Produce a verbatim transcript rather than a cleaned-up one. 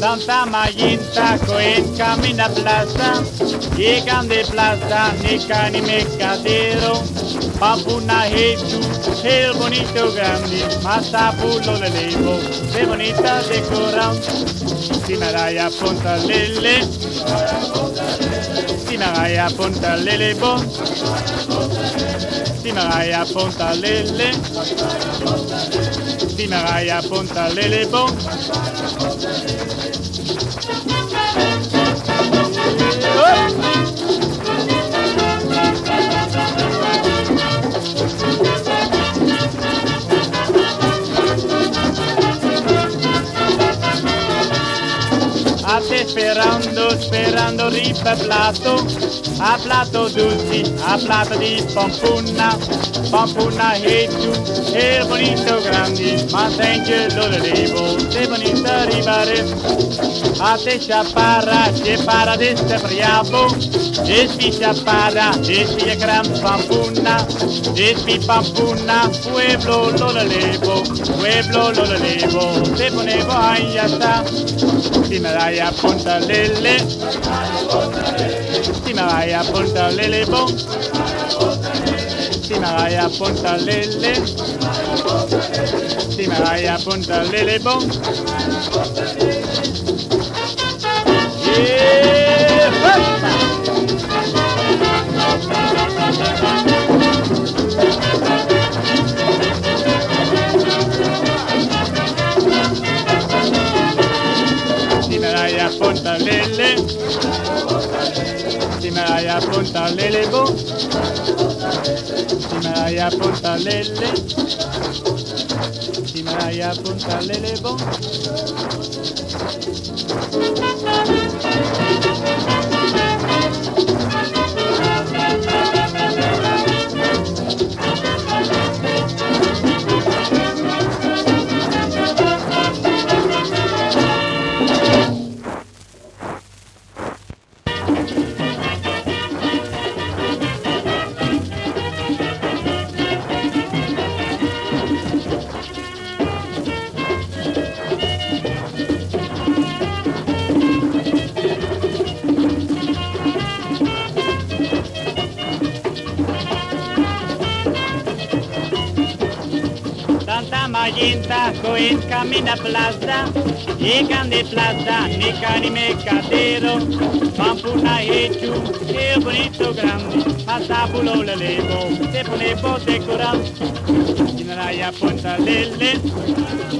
Santa Maginta Cohen camina plaza, llegan de plaza, ni cani mercadero, Papuna Hechu, el bonito grande, Masapulo le levo, de bonita decora, Simaraya Ponta Lele, Simaraya Ponta Lele Bon, Simaraya Ponta Lele, Simaraya Ponta Lele Bon. Ate esperando, esperando riba plato, a plato dulce, a plato di pampuna, pampuna hechu, el bonito grande, mantenge lo levo, de bonita ribare. Ate chaparra, chaparra de este briabo, despi chaparra, despi gran pampuna, despi pampuna, pueblo lo levo, pueblo lo levo, de ponevo ahí ya está. Si me vaya a Ponta Lele, si me vaya a Ponta Lele bon, si me vaya a Ponta Lele, si me vaya a Ponta Lele bon. Ponta Lele, si me vaya a Ponta Lele bon, si me vaya a Ponta Lele, si me vaya a Ponta Lele bon. Maginta Cohen camina plaza, llegan de plaza, ni cani mercadero, Pampuna Hechu, el bonito grande, Masapulo le levo, te pone por decorar, si me vaya a Ponta Lele,